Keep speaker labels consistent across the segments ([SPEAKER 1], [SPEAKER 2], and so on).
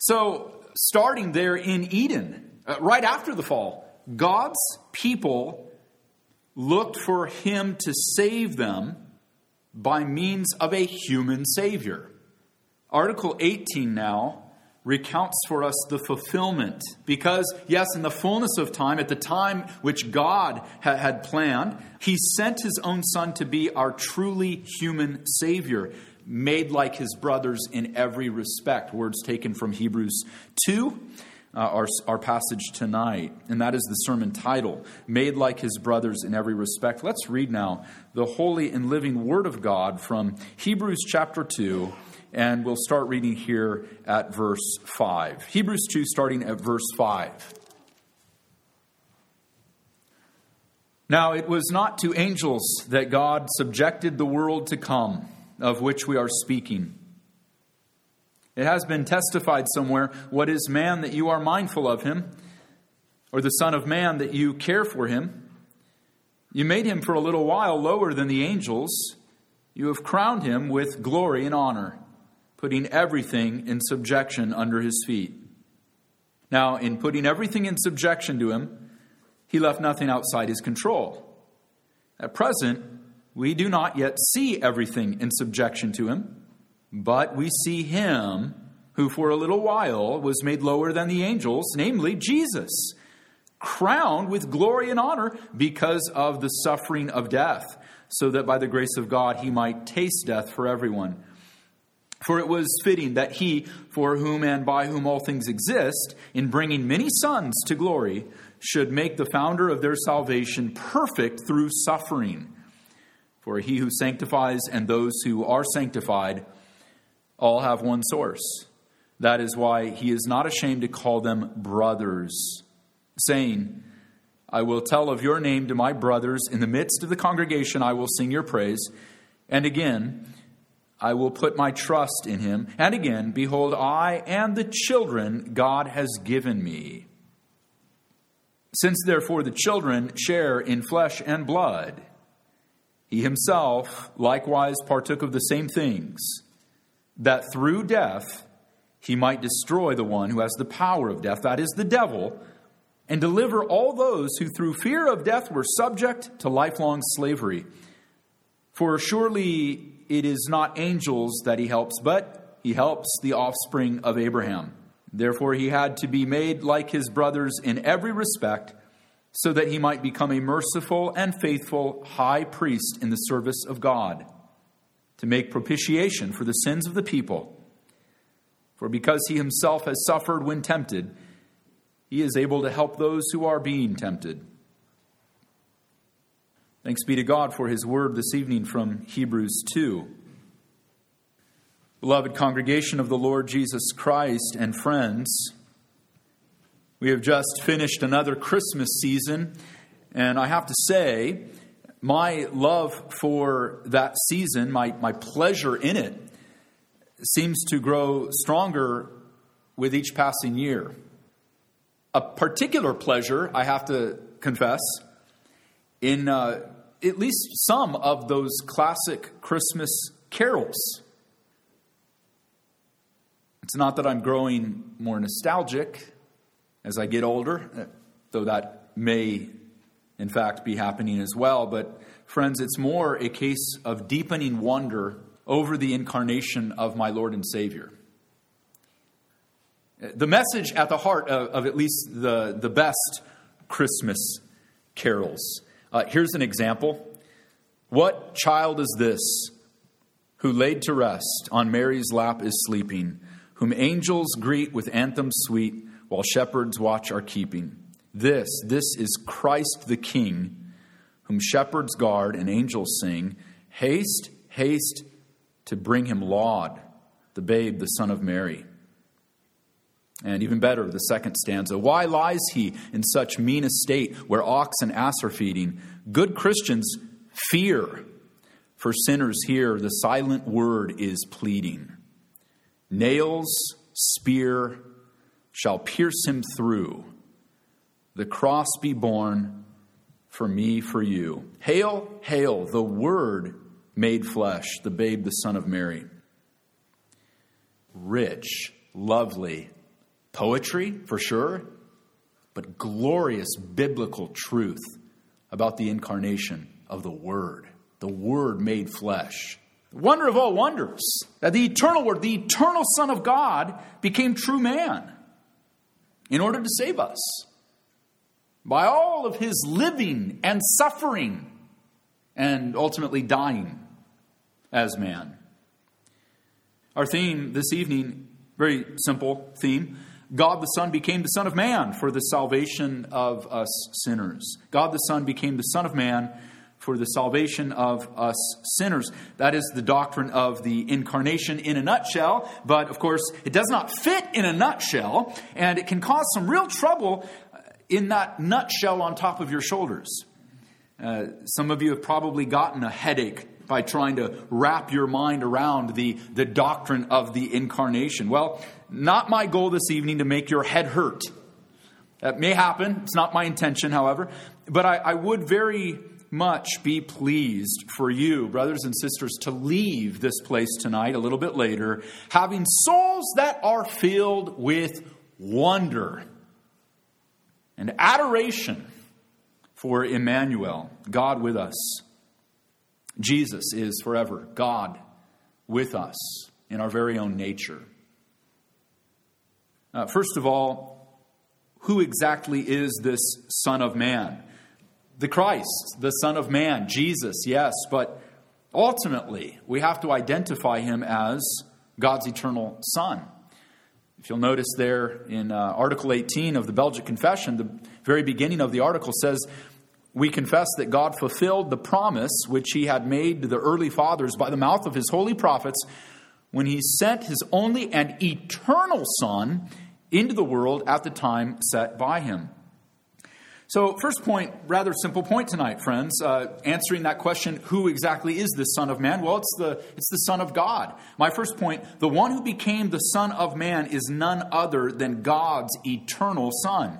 [SPEAKER 1] So, starting there in Eden, right after the fall, God's people looked for him to save them by means of a human Savior. Article 18 now recounts for us the fulfillment. Because, yes, in the fullness of time, at the time which God had planned, he sent his own Son to be our truly human Savior, made like his brothers in every respect. Words taken from Hebrews 2, our passage tonight. And that is the sermon title, Made Like His Brothers in Every Respect. Let's read now the holy and living Word of God from Hebrews chapter 2, and we'll start reading here at verse 5. Hebrews 2, starting at verse 5. Now it was not to angels that God subjected the world to come, of which we are speaking. It has been testified somewhere, what is man that you are mindful of him, or the Son of Man that you care for him? You made him for a little while lower than the angels. You have crowned him with glory and honor, putting everything in subjection under his feet. Now, in putting everything in subjection to him, he left nothing outside his control. At present, we do not yet see everything in subjection to him, but we see him who for a little while was made lower than the angels, namely Jesus, crowned with glory and honor because of the suffering of death, so that by the grace of God he might taste death for everyone. For it was fitting that he, for whom and by whom all things exist, in bringing many sons to glory, should make the founder of their salvation perfect through suffering. For he who sanctifies and those who are sanctified all have one source. That is why he is not ashamed to call them brothers, saying, I will tell of your name to my brothers. In the midst of the congregation I will sing your praise. And again, I will put my trust in him. And again, behold, I and the children God has given me. Since therefore the children share in flesh and blood, he himself likewise partook of the same things, that through death he might destroy the one who has the power of death, that is the devil, and deliver all those who through fear of death were subject to lifelong slavery. For surely it is not angels that he helps, but he helps the offspring of Abraham. Therefore he had to be made like his brothers in every respect, so that he might become a merciful and faithful high priest in the service of God, to make propitiation for the sins of the people. For because he himself has suffered when tempted, he is able to help those who are being tempted. Thanks be to God for his word this evening from Hebrews 2. Beloved congregation of the Lord Jesus Christ and friends, we have just finished another Christmas season, and I have to say, my love for that season, my pleasure in it, seems to grow stronger with each passing year. A particular pleasure, I have to confess, in at least some of those classic Christmas carols. It's not that I'm growing more nostalgic as I get older, though that may, in fact, be happening as well. But, friends, it's more a case of deepening wonder over the incarnation of my Lord and Savior. The message at the heart of at least the best Christmas carols. Here's an example. What child is this who laid to rest on Mary's lap is sleeping, whom angels greet with anthems sweet, while shepherds watch are keeping? This is Christ the King, whom shepherds guard and angels sing. Haste, haste to bring him laud, the babe, the Son of Mary. And even better, the second stanza. Why lies he in such mean estate, where ox and ass are feeding? Good Christians fear, for sinners here the silent word is pleading. Nails, spear shall pierce him through. The cross be borne for me, for you. Hail, hail, the Word made flesh, the babe, the Son of Mary. Rich, lovely, Poetry, for sure, but glorious biblical truth about the incarnation of the Word made flesh. The wonder of all wonders, that the eternal Word, the eternal Son of God, became true man in order to save us by all of his living and suffering and ultimately dying as man. Our theme this evening, very simple theme. God the Son became the Son of Man for the salvation of us sinners. God the Son became the Son of Man for the salvation of us sinners. That is the doctrine of the incarnation in a nutshell. But, of course, it does not fit in a nutshell. And it can cause some real trouble in that nutshell on top of your shoulders. Some of you have probably gotten a headache by trying to wrap your mind around the doctrine of the incarnation. Well, not my goal this evening to make your head hurt. That may happen. It's not my intention, however. But I would very much be pleased for you, brothers and sisters, to leave this place tonight a little bit later, having souls that are filled with wonder and adoration for Emmanuel, God with us. Jesus is forever God with us in our very own nature. First of all, who exactly is this Son of Man? The Christ, the Son of Man, Jesus, yes, but ultimately we have to identify him as God's eternal Son. If you'll notice there in Article 18 of the Belgic Confession, the very beginning of the article says, "We confess that God fulfilled the promise which he had made to the early fathers by the mouth of his holy prophets when he sent his only and eternal Son into the world at the time set by him." So, first point, rather simple point tonight, friends, answering that question, who exactly is the Son of Man? Well, it's the Son of God. My first point, the one who became the Son of Man is none other than God's eternal Son.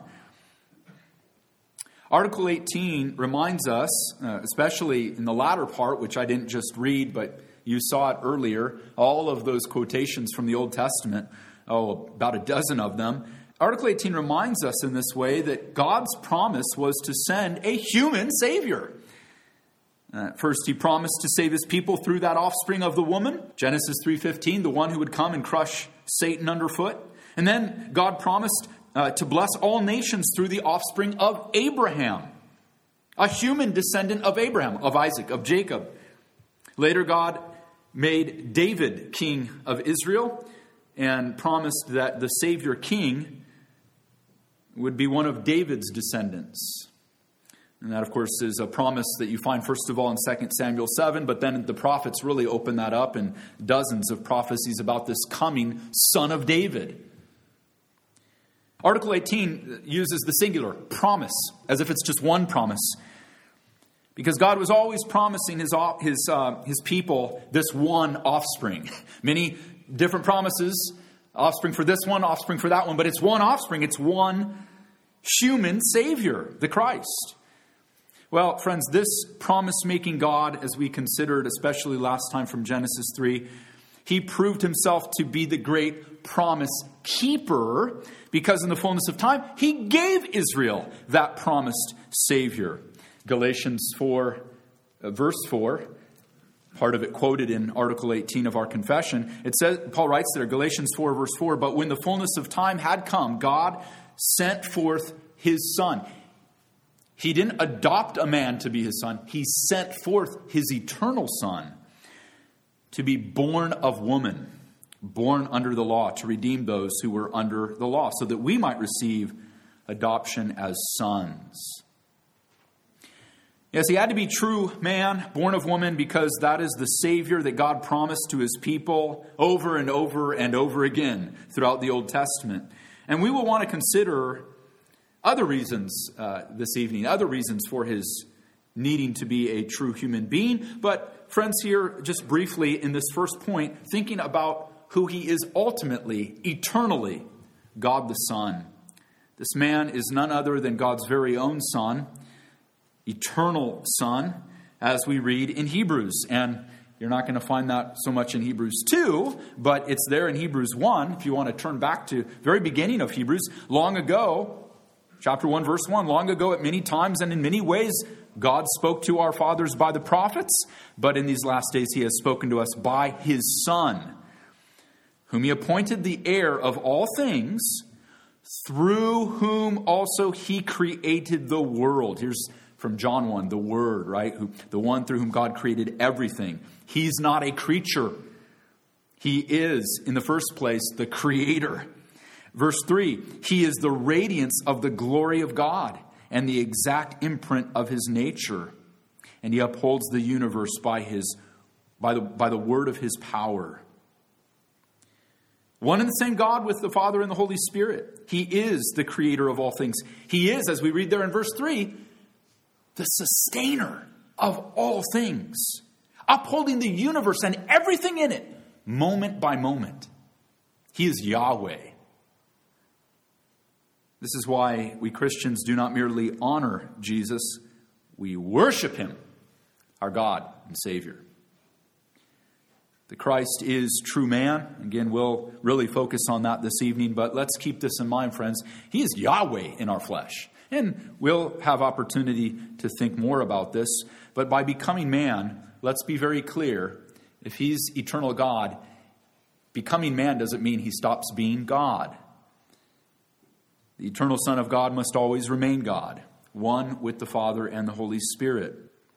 [SPEAKER 1] Article 18 reminds us, especially in the latter part, which I didn't just read, but you saw it earlier, all of those quotations from the Old Testament, about a dozen of them. Article 18 reminds us in this way that God's promise was to send a human Savior. First, he promised to save his people through that offspring of the woman, Genesis 3:15, the one who would come and crush Satan underfoot. And then God promised to bless all nations through the offspring of Abraham, a human descendant of Abraham, of Isaac, of Jacob. Later, God made David king of Israel and promised that the Savior king would be one of David's descendants. And that, of course, is a promise that you find, first of all, in 2 Samuel 7, but then the prophets really open that up in dozens of prophecies about this coming Son of David. Article 18 uses the singular, promise, as if it's just one promise. Because God was always promising his people this one offspring. Many different promises, offspring for this one, offspring for that one, but it's one offspring, it's one human Savior, the Christ. Well, friends, this promise-making God, as we considered, especially last time from Genesis 3, he proved himself to be the great promise keeper because in the fullness of time, he gave Israel that promised Savior. Galatians 4, verse 4, part of it quoted in Article 18 of our confession. It says, Paul writes there, Galatians 4, verse 4, "But when the fullness of time had come, God sent forth his Son." He didn't adopt a man to be his son. He sent forth his eternal Son to be born of woman, born under the law, to redeem those who were under the law, so that we might receive adoption as sons. Yes, he had to be true man, born of woman, because that is the Savior that God promised to his people over and over and over again throughout the Old Testament. And we will want to consider other reasons this evening, other reasons for his needing to be a true human being. But friends, here, just briefly in this first point, thinking about who he is ultimately, eternally, God the Son. This man is none other than God's very own Son, eternal Son, as we read in Hebrews. And You're not going to find that so much in Hebrews 2, but it's there in Hebrews 1. If you want to turn back to the very beginning of Hebrews, long ago, chapter 1, verse 1, long ago at many times and in many ways, God spoke to our fathers by the prophets, but in these last days he has spoken to us by his Son, whom he appointed the heir of all things, through whom also he created the world. Here's from John 1, the Word, right? The one through whom God created everything. He's not a creature. He is, in the first place, the Creator. Verse 3, he is the radiance of the glory of God and the exact imprint of his nature. And he upholds the universe by the word of his power. One and the same God with the Father and the Holy Spirit. He is the creator of all things. He is, as we read there in verse 3, the sustainer of all things, upholding the universe and everything in it, moment by moment. He is Yahweh. This is why we Christians do not merely honor Jesus, we worship him, our God and Savior. The Christ is true man. Again, we'll really focus on that this evening, but let's keep this in mind, friends. He is Yahweh in our flesh. And we'll have opportunity to think more about this. But by becoming man, let's be very clear. If he's eternal God, becoming man doesn't mean he stops being God. The eternal Son of God must always remain God, one with the Father and the Holy Spirit.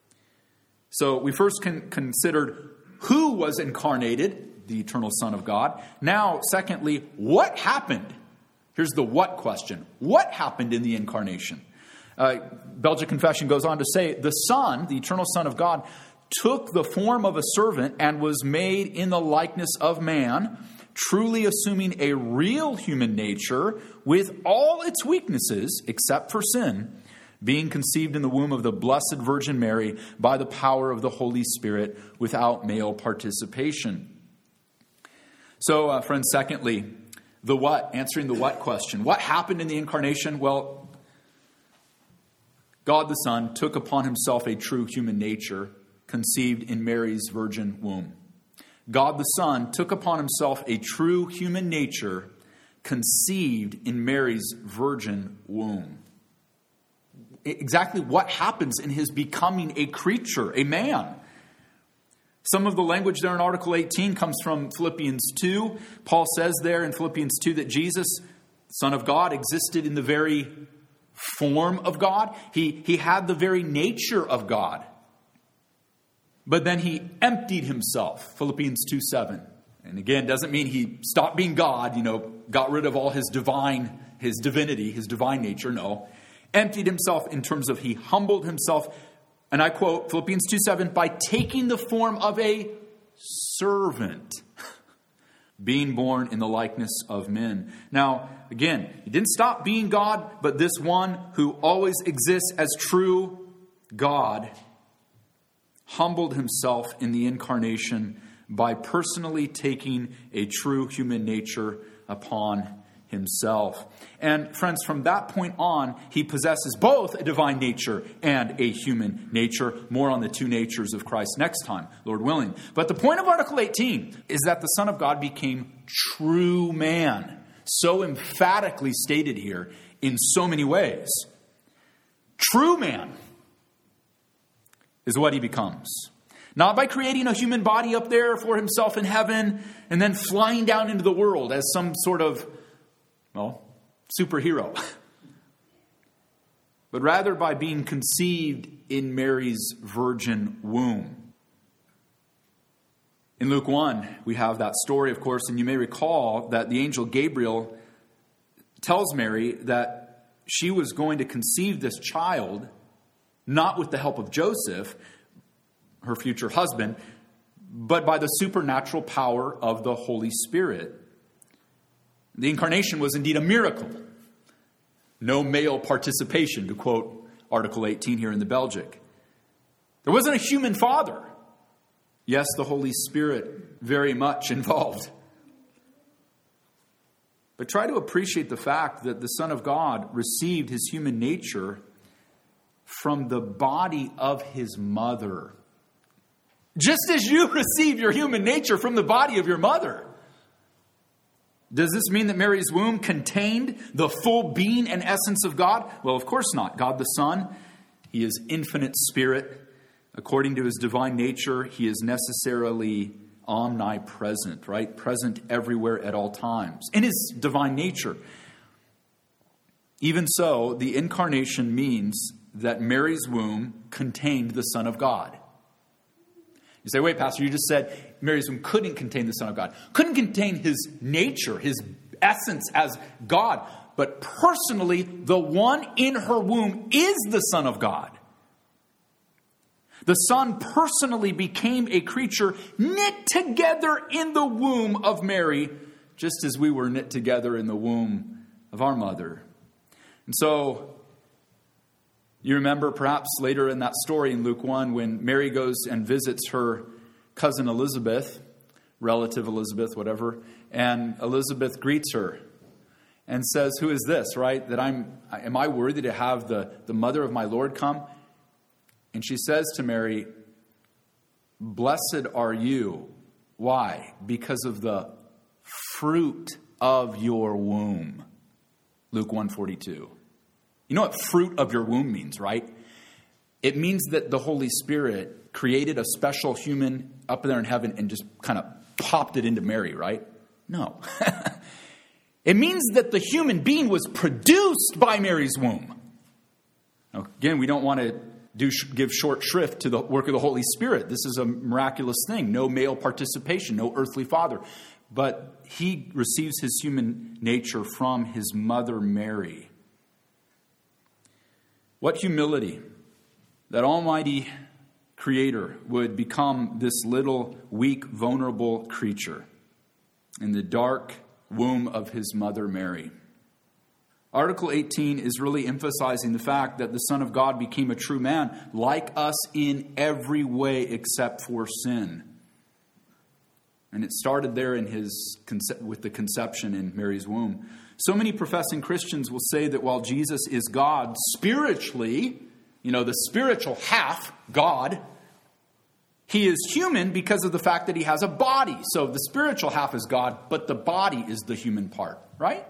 [SPEAKER 1] So we first considered who was incarnated, the eternal Son of God. Now, secondly, what happened? Here's the what question. What happened in the incarnation? Belgic Confession goes on to say, the Son, the eternal Son of God, took the form of a servant and was made in the likeness of man, truly assuming a real human nature with all its weaknesses, except for sin, being conceived in the womb of the Blessed Virgin Mary by the power of the Holy Spirit without male participation. So, friends, secondly, the what, answering the what question. What happened in the incarnation? Well, God the Son took upon himself a true human nature conceived in Mary's virgin womb. God the Son took upon himself a true human nature conceived in Mary's virgin womb. Exactly what happens in his becoming a creature, a man. Some of the language there in Article 18 comes from Philippians 2. Paul says there in Philippians 2 that Jesus, Son of God, existed in the very form of God. He had the very nature of God. But then he emptied himself, Philippians 2:7. And again, doesn't mean he stopped being God, got rid of all his divinity, his divine nature. No. Emptied himself in terms of he humbled himself. And I quote Philippians 2:7, by taking the form of a servant, being born in the likeness of men. Now, again, he didn't stop being God, but this one who always exists as true God humbled himself in the incarnation by personally taking a true human nature upon himself. And friends, from that point on, he possesses both a divine nature and a human nature. More on the two natures of Christ next time, Lord willing. But the point of Article 18 is that the Son of God became true man. So emphatically stated here in so many ways. True man is what he becomes. Not by creating a human body up there for himself in heaven and then flying down into the world as some sort of superhero. But rather by being conceived in Mary's virgin womb. In Luke 1, we have that story, of course, and you may recall that the angel Gabriel tells Mary that she was going to conceive this child, not with the help of Joseph, her future husband, but by the supernatural power of the Holy Spirit. The incarnation was indeed a miracle. No male participation, to quote Article 18 here in the Belgic. There wasn't a human father. Yes, the Holy Spirit very much involved. But try to appreciate the fact that the Son of God received his human nature from the body of his mother. Just as you receive your human nature from the body of your mother. Does this mean that Mary's womb contained the full being and essence of God? Well, of course not. God the Son, he is infinite spirit. According to his divine nature, he is necessarily omnipresent, right? Present everywhere at all times in his divine nature. Even so, the incarnation means that Mary's womb contained the Son of God. You say, wait, Pastor, you just said Mary's womb couldn't contain the Son of God. Couldn't contain his nature, his essence as God. But personally, the one in her womb is the Son of God. The Son personally became a creature knit together in the womb of Mary, just as we were knit together in the womb of our mother. And so, you remember perhaps later in that story in Luke 1 when Mary goes and visits her cousin Elizabeth, relative Elizabeth, whatever, and Elizabeth greets her and says, "Who is this?" Right? Am I worthy to have the mother of my Lord come? And she says to Mary, "Blessed are you." Why? Because of the fruit of your womb. Luke 1:42. You know what fruit of your womb means, right? It means that the Holy Spirit created a special human up there in heaven and just kind of popped it into Mary, right? No. It means that the human being was produced by Mary's womb. Now, again, we don't want to give short shrift to the work of the Holy Spirit. This is a miraculous thing. No male participation, no earthly father. But he receives his human nature from his mother Mary. What humility that Almighty Creator would become this little, weak, vulnerable creature in the dark womb of his mother Mary. Article 18 is really emphasizing the fact that the Son of God became a true man, like us in every way except for sin. And it started there with the conception in Mary's womb. So many professing Christians will say that while Jesus is God spiritually, the spiritual half, God, he is human because of the fact that he has a body. So the spiritual half is God, but the body is the human part, right?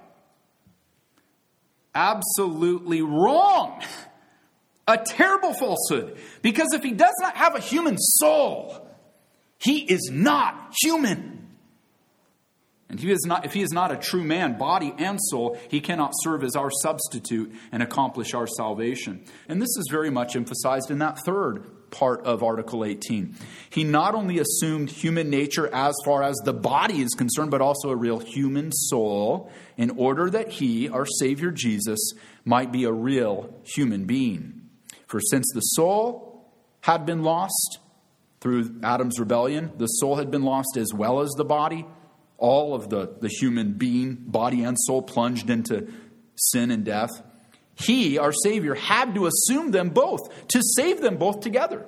[SPEAKER 1] Absolutely wrong. A terrible falsehood. Because if he does not have a human soul, he is not human. And if he is not a true man, body and soul, he cannot serve as our substitute and accomplish our salvation. And this is very much emphasized in that third part of Article 18. He not only assumed human nature as far as the body is concerned, but also a real human soul in order that he, our Savior Jesus, might be a real human being. For since the soul had been lost through Adam's rebellion, the soul had been lost as well as the body. All of the human being, body and soul, plunged into sin and death. He, our Savior, had to assume them both to save them both together.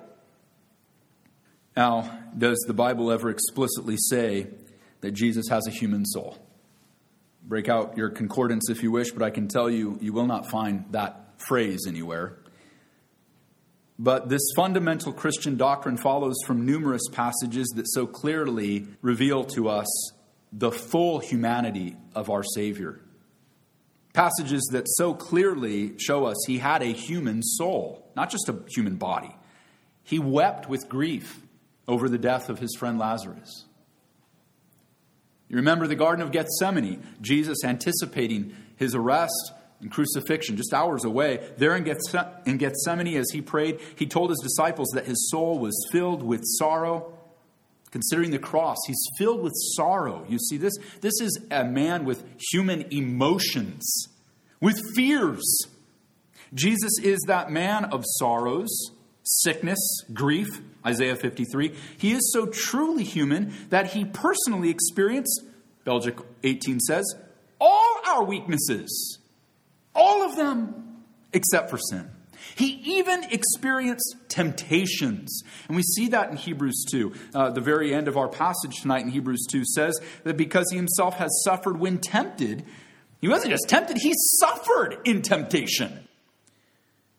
[SPEAKER 1] Now, does the Bible ever explicitly say that Jesus has a human soul? Break out your concordance if you wish, but I can tell you, you will not find that phrase anywhere. But this fundamental Christian doctrine follows from numerous passages that so clearly reveal to us the full humanity of our Savior. Passages that so clearly show us he had a human soul, not just a human body. He wept with grief over the death of his friend Lazarus. You remember the Garden of Gethsemane, Jesus anticipating his arrest and crucifixion just hours away. There in Gethsemane, as he prayed, he told his disciples that his soul was filled with sorrow. Considering the cross, he's filled with sorrow. You see, this is a man with human emotions, with fears. Jesus is that man of sorrows, sickness, grief, Isaiah 53. He is so truly human that he personally experienced, Belgic 18 says, all our weaknesses, all of them, except for sin. He even experienced temptations. And we see that in Hebrews 2. The very end of our passage tonight in Hebrews 2 says that because he himself has suffered when tempted, he wasn't just tempted, he suffered in temptation.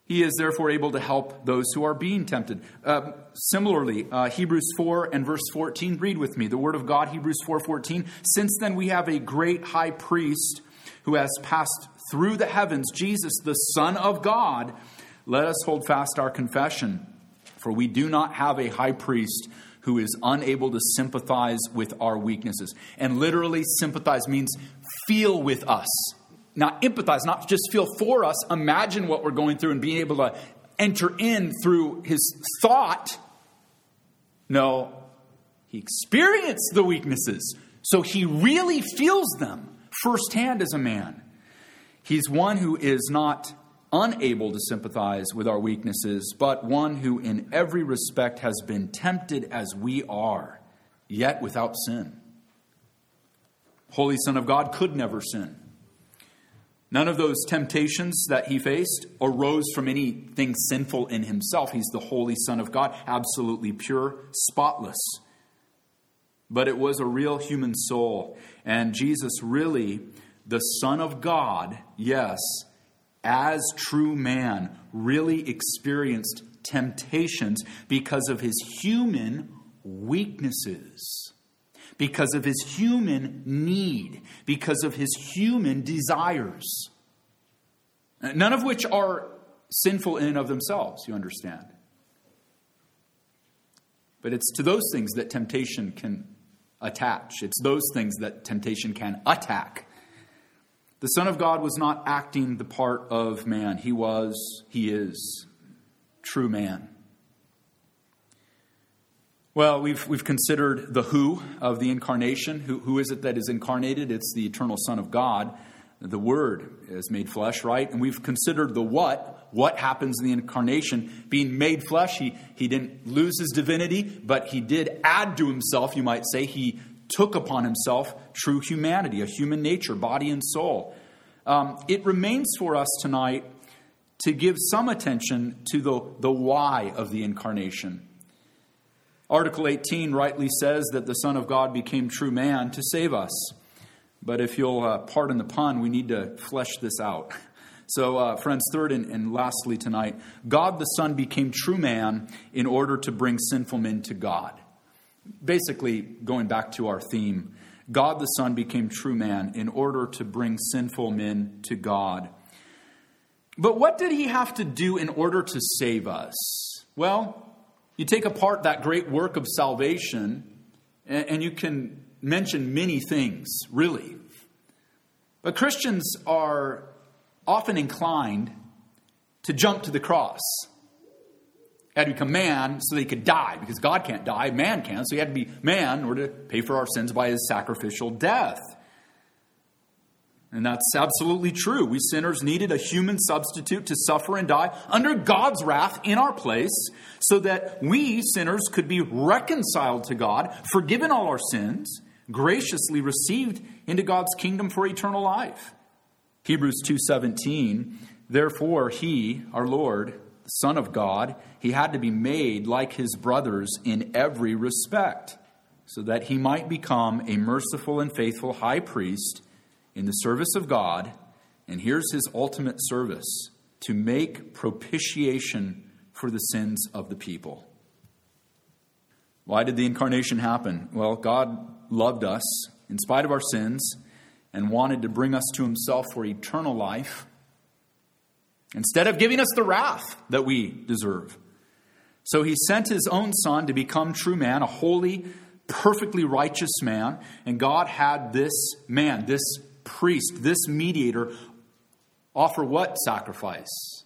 [SPEAKER 1] He is therefore able to help those who are being tempted. Similarly, Hebrews 4 and verse 14, read with me. The word of God, Hebrews 4:14. Since then we have a great high priest who has passed through the heavens, Jesus, the Son of God. Let us hold fast our confession. For we do not have a high priest who is unable to sympathize with our weaknesses. And literally sympathize means feel with us. Not empathize, not just feel for us, imagine what we're going through and being able to enter in through his thought. No, he experienced the weaknesses, so he really feels them firsthand as a man. He's one who is not unable to sympathize with our weaknesses, but one who in every respect has been tempted as we are, yet without sin. Holy Son of God could never sin. None of those temptations that he faced arose from anything sinful in himself. He's the Holy Son of God, absolutely pure, spotless. But it was a real human soul. And Jesus really, the Son of God, yes, as true man, really experienced temptations because of his human weaknesses, because of his human need, because of his human desires, none of which are sinful in and of themselves, you understand. But it's to those things that temptation can attach. It's those things that temptation can attack. The Son of God was not acting the part of man. He is true man. Well, we've considered the who of the incarnation. Who is it that is incarnated? It's the eternal Son of God. The Word is made flesh, right? And we've considered the what. What happens in the incarnation? Being made flesh, he didn't lose his divinity, but he did add to himself, you might say. He took upon himself true humanity, a human nature, body and soul. It remains for us tonight to give some attention to the why of the incarnation. Article 18 rightly says that the Son of God became true man to save us. But if you'll pardon the pun, we need to flesh this out. So, friends, third and lastly tonight, God the Son became true man in order to bring sinful men to God. Basically, going back to our theme, God the Son became true man in order to bring sinful men to God. But what did he have to do in order to save us? Well, you take apart that great work of salvation, and you can mention many things, really. But Christians are often inclined to jump to the cross. He had to become man so that he could die, because God can't die, man can. So he had to be man in order to pay for our sins by his sacrificial death. And that's absolutely true. We sinners needed a human substitute to suffer and die under God's wrath in our place, so that we sinners could be reconciled to God, forgiven all our sins, graciously received into God's kingdom for eternal life. Hebrews 2:17, therefore he, our Lord, the Son of God, he had to be made like his brothers in every respect, so that he might become a merciful and faithful high priest in the service of God. And here's his ultimate service: to make propitiation for the sins of the people. Why did the incarnation happen? Well, God loved us in spite of our sins and wanted to bring us to himself for eternal life, instead of giving us the wrath that we deserve. So he sent his own Son to become true man, a holy, perfectly righteous man. And God had this man, this priest, this mediator, offer what sacrifice?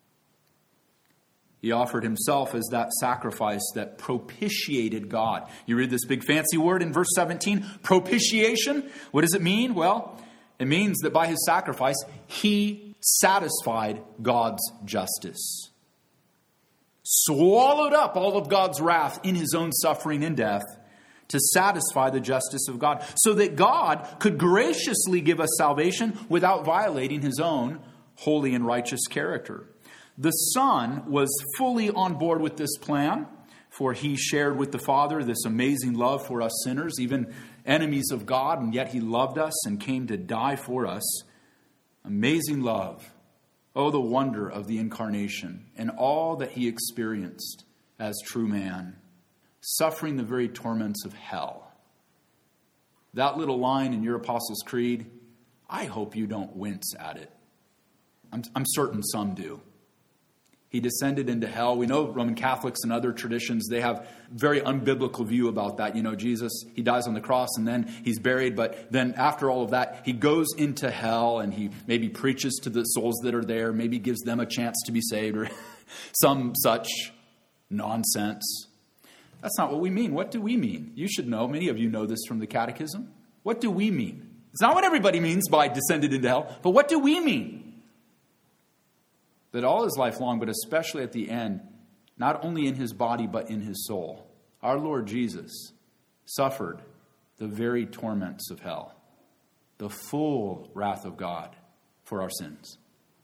[SPEAKER 1] He offered himself as that sacrifice that propitiated God. You read this big fancy word in verse 17, propitiation. What does it mean? Well, it means that by his sacrifice, he satisfied God's justice. Swallowed up all of God's wrath in his own suffering and death to satisfy the justice of God, so that God could graciously give us salvation without violating his own holy and righteous character. The Son was fully on board with this plan, for he shared with the Father this amazing love for us sinners, even enemies of God, and yet he loved us and came to die for us. Amazing love. Oh, the wonder of the incarnation and all that he experienced as true man, suffering the very torments of hell. That little line in your Apostles' Creed, I hope you don't wince at it. I'm certain some do. He descended into hell. We know Roman Catholics and other traditions, they have very unbiblical view about that. You know, Jesus, he dies on the cross and then he's buried. But then after all of that, he goes into hell and he maybe preaches to the souls that are there, maybe gives them a chance to be saved or some such nonsense. That's not what we mean. What do we mean? You should know. Many of you know this from the Catechism. What do we mean? It's not what everybody means by descended into hell, but what do we mean? That all his life long, but especially at the end, not only in his body, but in his soul, our Lord Jesus suffered the very torments of hell, the full wrath of God for our sins.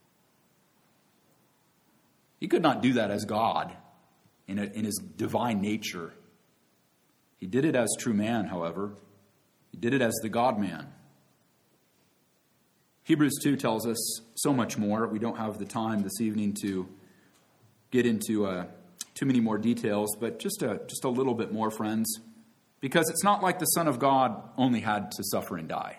[SPEAKER 1] He could not do that as God in his divine nature. He did it as true man, however. He did it as the God-man. Hebrews 2 tells us so much more. We don't have the time this evening to get into too many more details, but just a little bit more, friends, because it's not like the Son of God only had to suffer and die.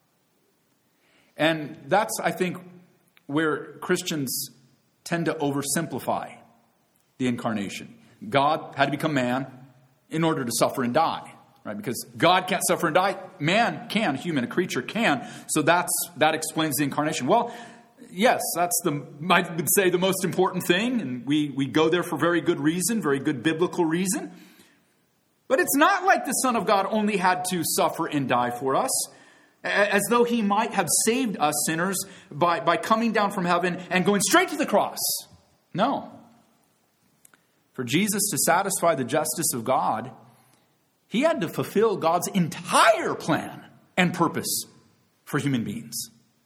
[SPEAKER 1] And that's, I think, where Christians tend to oversimplify the incarnation. God had to become man in order to suffer and die. Right, because God can't suffer and die. Man can, a creature can. So that explains the incarnation. Well, yes, that's I would say the most important thing. And we go there for very good reason, very good biblical reason. But it's not like the Son of God only had to suffer and die for us, as though he might have saved us sinners by coming down from heaven and going straight to the cross. No. For Jesus to satisfy the justice of God, he had to fulfill God's entire plan and purpose for human beings.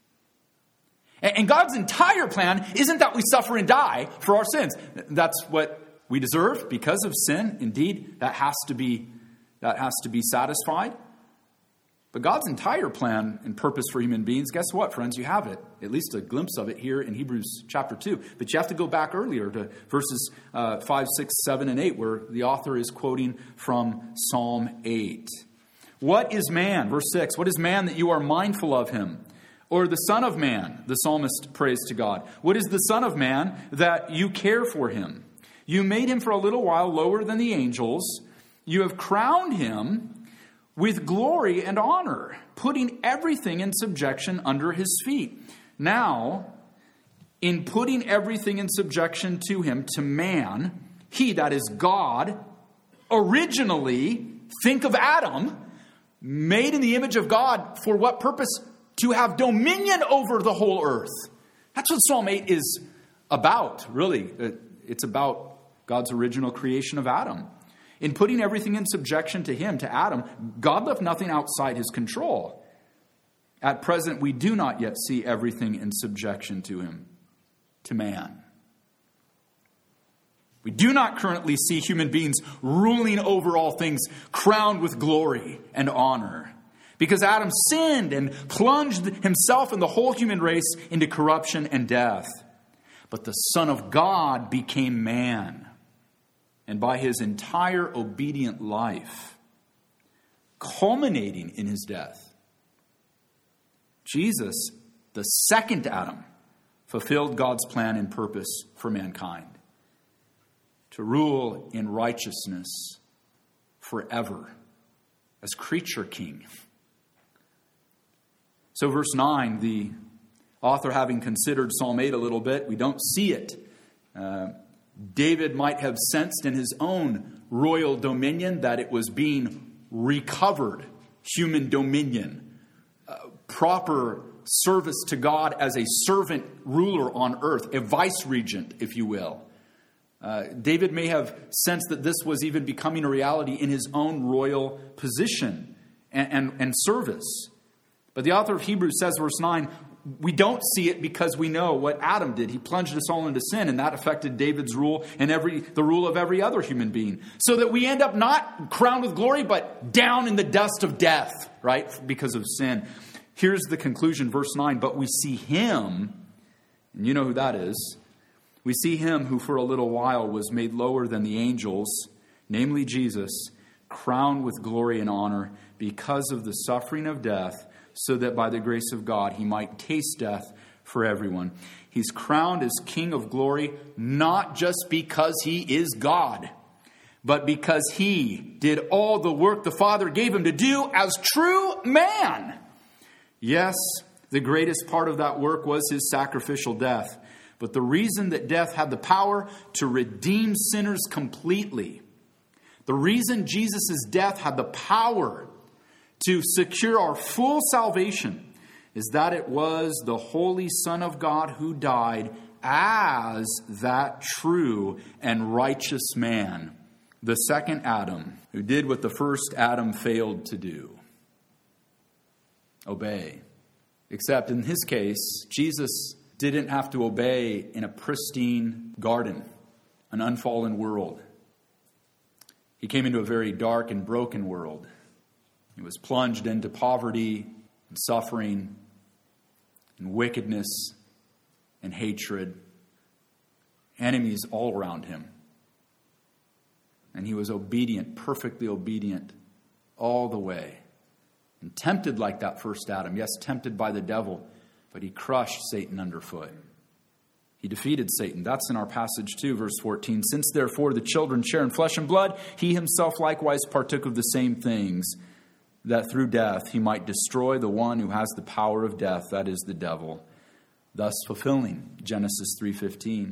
[SPEAKER 1] And God's entire plan isn't that we suffer and die for our sins. That's what we deserve because of sin. Indeed, that has to be satisfied. But God's entire plan and purpose for human beings, guess what, friends? You have it. At least a glimpse of it here in Hebrews chapter 2. But you have to go back earlier to verses 5, 6, 7, and 8, where the author is quoting from Psalm 8. What is man? Verse 6. What is man that you are mindful of him? Or the Son of Man, the psalmist prays to God. What is the Son of Man that you care for him? You made him for a little while lower than the angels. You have crowned him with glory and honor, putting everything in subjection under his feet. Now, in putting everything in subjection to him, to man, he, that is God, originally, think of Adam, made in the image of God, for what purpose? To have dominion over the whole earth. That's what Psalm 8 is about, really. It's about God's original creation of Adam. In putting everything in subjection to him, to Adam, God left nothing outside his control. At present, we do not yet see everything in subjection to him, to man. We do not currently see human beings ruling over all things, crowned with glory and honor. Because Adam sinned and plunged himself and the whole human race into corruption and death. But the Son of God became man. And by his entire obedient life, culminating in his death, Jesus, the second Adam, fulfilled God's plan and purpose for mankind. To rule in righteousness forever as creature king. So verse 9, the author having considered Psalm 8 a little bit, we don't see it. David might have sensed in his own royal dominion that it was being recovered, human dominion, proper service to God as a servant ruler on earth, a vice-regent, if you will. David may have sensed that this was even becoming a reality in his own royal position and service. But the author of Hebrews says, verse 9, we don't see it because we know what Adam did. He plunged us all into sin, and that affected David's rule and the rule of every other human being. So that we end up not crowned with glory, but down in the dust of death, right? Because of sin. Here's the conclusion, verse 9. But we see him And you know who that is. We see him who for a little while was made lower than the angels, namely Jesus, crowned with glory and honor because of the suffering of death, so that by the grace of God he might taste death for everyone. He's crowned as King of glory, not just because he is God, but because he did all the work the Father gave him to do as true man. Yes, the greatest part of that work was his sacrificial death. But the reason that death had the power to redeem sinners completely, the reason Jesus' death had the power to secure our full salvation, is that it was the Holy Son of God who died as that true and righteous man, the second Adam, who did what the first Adam failed to do: obey. Except in his case, Jesus didn't have to obey in a pristine garden, an unfallen world. He came into a very dark and broken world. He was plunged into poverty and suffering and wickedness and hatred, enemies all around him. And he was obedient, perfectly obedient all the way. And tempted like that first Adam. Yes, tempted by the devil, but he crushed Satan underfoot. He defeated Satan. That's in our passage too, verse 14. Since therefore the children share in flesh and blood, he himself likewise partook of the same things, that through death he might destroy the one who has the power of death, that is the devil, thus fulfilling Genesis 3:15.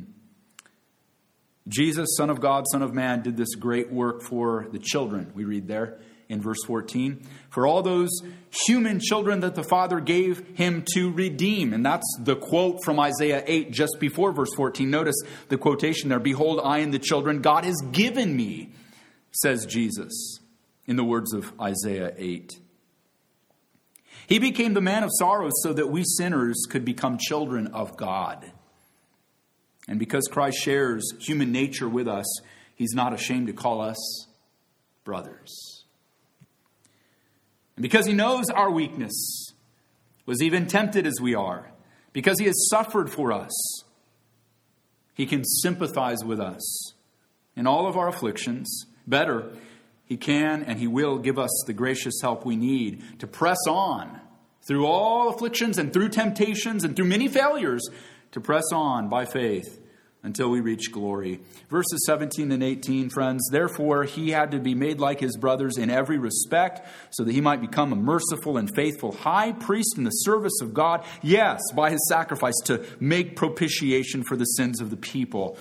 [SPEAKER 1] Jesus, Son of God, Son of Man, did this great work for the children, we read there in verse 14. For all those human children that the Father gave him to redeem. And that's the quote from Isaiah 8 just before verse 14. Notice the quotation there. Behold, I and the children God has given me, says Jesus, in the words of Isaiah 8. He became the man of sorrows so that we sinners could become children of God. And because Christ shares human nature with us, he's not ashamed to call us brothers. And because he knows our weakness, was even tempted as we are, because he has suffered for us, he can sympathize with us in all of our afflictions. Better, he can and he will give us the gracious help we need to press on through all afflictions and through temptations and through many failures, to press on by faith until we reach glory. Verses 17 and 18, friends, therefore he had to be made like his brothers in every respect, so that he might become a merciful and faithful high priest in the service of God. Yes, by his sacrifice to make propitiation for the sins of the people.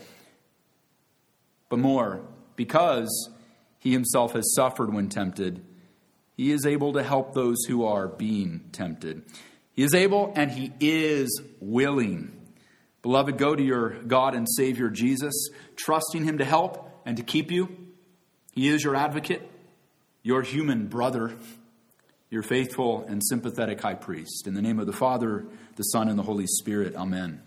[SPEAKER 1] But more, because he himself has suffered when tempted, he is able to help those who are being tempted. He is able and he is willing. Beloved, go to your God and Savior Jesus, trusting him to help and to keep you. He is your advocate, your human brother, your faithful and sympathetic high priest. In the name of the Father, the Son, and the Holy Spirit, amen.